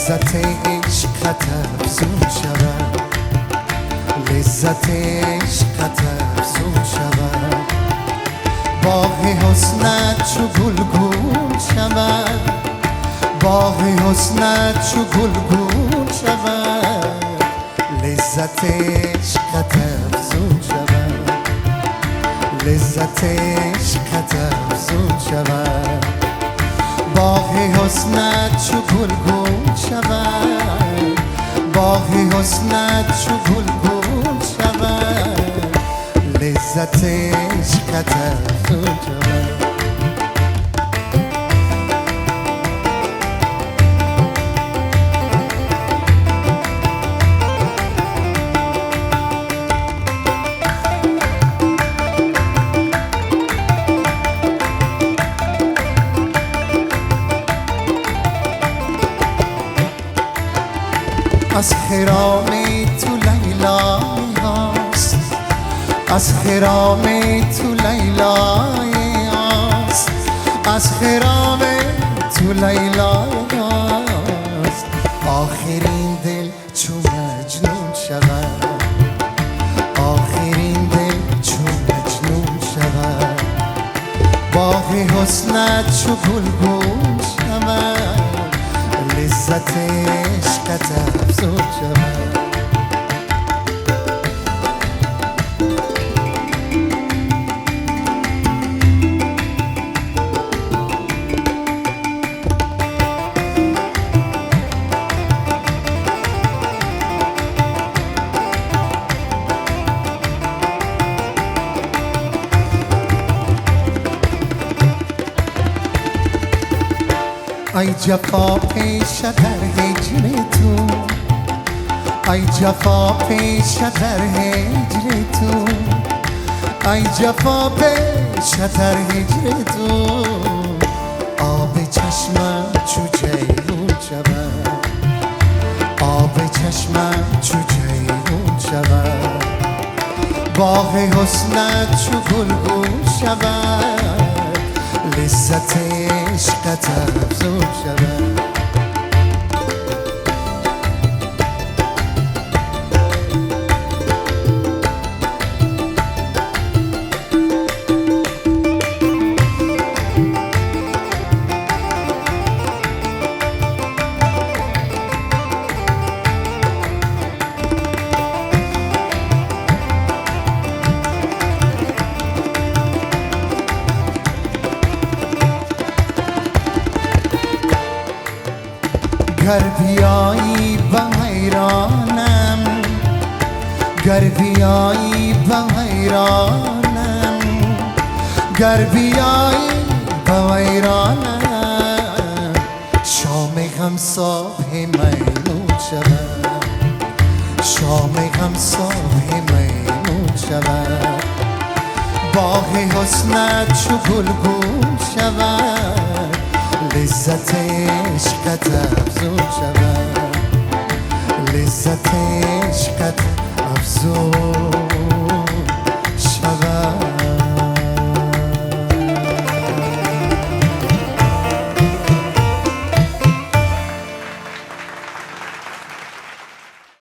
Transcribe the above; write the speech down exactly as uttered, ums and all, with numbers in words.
لذت عشقت افزون شود، لذت عشقت افزون شود، باغ حسنت چو گلگون شود، باغ حسنت چو گلگون شود، لذت عشقت افزون شود، لذت عشقت افزون شود، باغ حسنت چو گلگون شود، باغ حسنت چو گلگون شود، لذت عشقت افزون شود. از خرام تو لیلای هاست، از خرام تو لیلای هاست، از خرام تو لیلای هاست، آخرین دل چو مجنون شود، آخرین دل چو مجنون شود، باغ حسنت چو گلگون شود، لذت عشقت افزون شود. ای جفا پیش در هجر تو، ای جفا پیش در هجر تو، ای جفا پیش در هجر تو، آب چشمم چو جیحون شود، آب چشمم چو جیحون شود، باغ حسنت چو گلگون شود، لذت عشقت افزون شود. گر بیایی به حیرانم، گر بیایی به حیرانم، گر بیایی به حیرانم، شام غم صبح میمون شود، شام غم صبح میمون شود، باغ حسنت چو گلگون شود، لذت عشقت افزون شود، لذت عشقت افزون